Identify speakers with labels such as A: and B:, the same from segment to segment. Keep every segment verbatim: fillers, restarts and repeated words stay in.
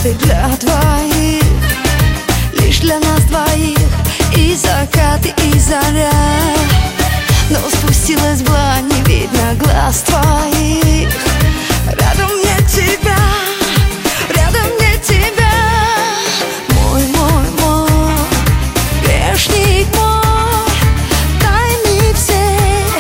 A: закаты для двоих, лишь для нас двоих. И закаты, и заря, но спустилась была, не видно глаз твоих. Рядом нет тебя, рядом нет тебя. Мой, мой, мой, грешник мой, тайны все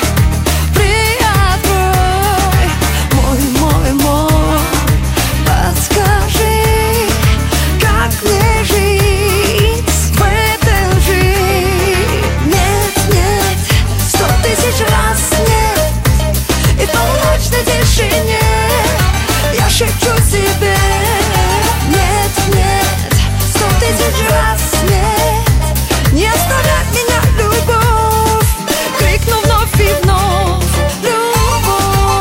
A: приоткрой. Мой, мой, мой, подскажи, как мне жить в этом жить. Нет, нет, сто тысяч раз нет. И в полночной тишине я шепчу себе: нет, нет, сто тысяч раз нет. Не оставляй меня, любовь, крикну вновь и вновь: любовь.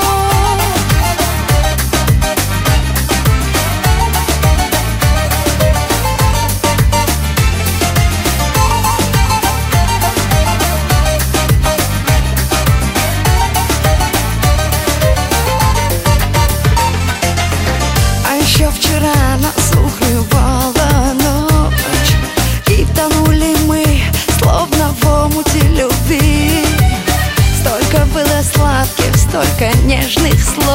A: А еще вчера нас укрывала ночь, и тонули мы, словно в омуте любви. Столько было сладких, столько нежных слов.